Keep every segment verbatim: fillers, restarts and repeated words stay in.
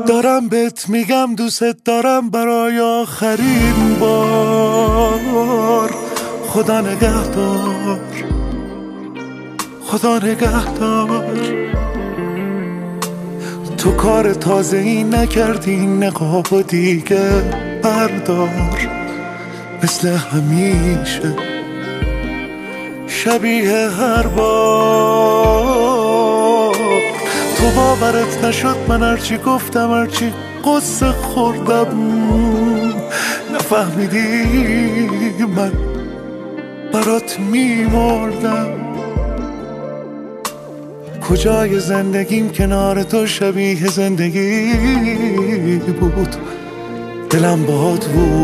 دارم بهت میگم دوست دارم برای آخرین بار. خدا نگهدار، خدا نگهدار. تو کار تازه ای نکردی، نقاب دیگه بردار. مثل همیشه شبیه هر بار. تو باورت نشد من هرچی گفتم، هرچی قصه خوردم، نفهمیدی من برات میمردم. کجای زندگیم کنار تو شبیه زندگی بود. دلم باهات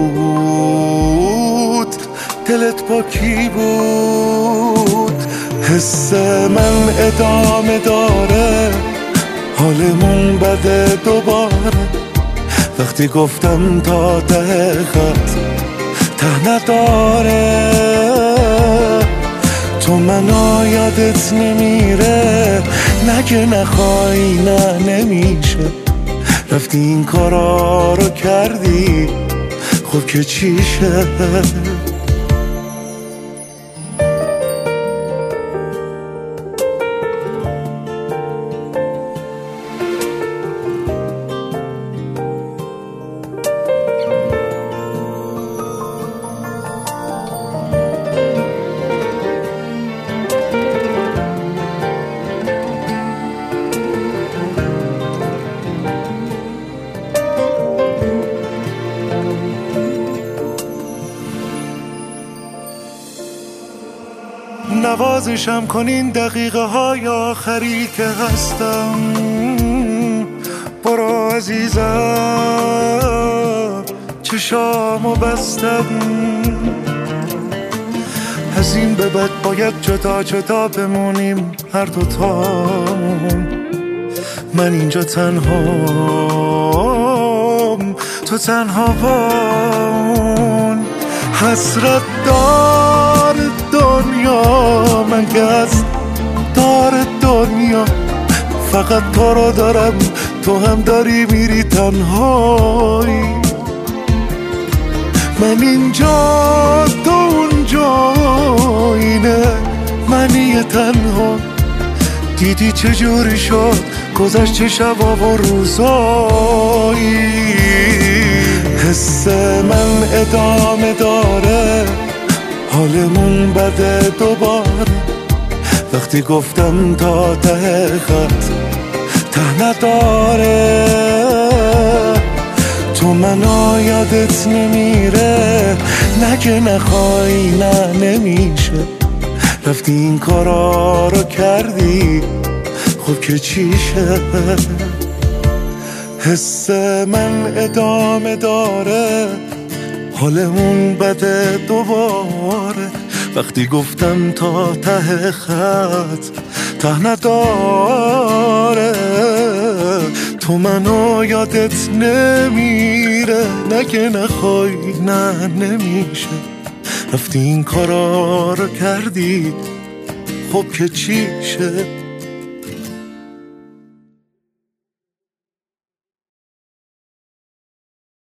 بود، دلت با کی بود؟ حس من ادامه داره، حالمون بده دوباره. وقتی گفتم تا ته خط ته نداره، تو منو یادت نمیره. نگه نخوای نه نمیشه، رفتی این کارا رو کردی، خب که چیشه؟ نوازشم کنین دقیقه های آخری که هستم. برو عزیزم چشامو بستم. از این به بعد باید جدا جدا بمونیم هر دوتامون. من اینجا تنهام، تو تنها بامون. حسرت دار دنیا، من که از دار دنیا فقط تو رو دارم، تو هم داری میری تنهایی. من اینجا تو اونجا، اینه منی تنها. دیدی چجوری شد گذشت چه شبا و روزایی. حس من ادامه داره، حالمون بده دوباره. وقتی گفتم تا ته خط ته نداره، تو منو یادت نمیره. نگه نخوای نه نمیشه، رفتی این کارا رو کردی، خب که چیشه؟ حس من ادامه داره، حالمون بده دوباره. وقتی گفتم تا ته خط ته نداره، تو منو یادت نمیره. نگه نخوای نه نمیشه، رفتی این کارا رو کردی، خب که چیشه؟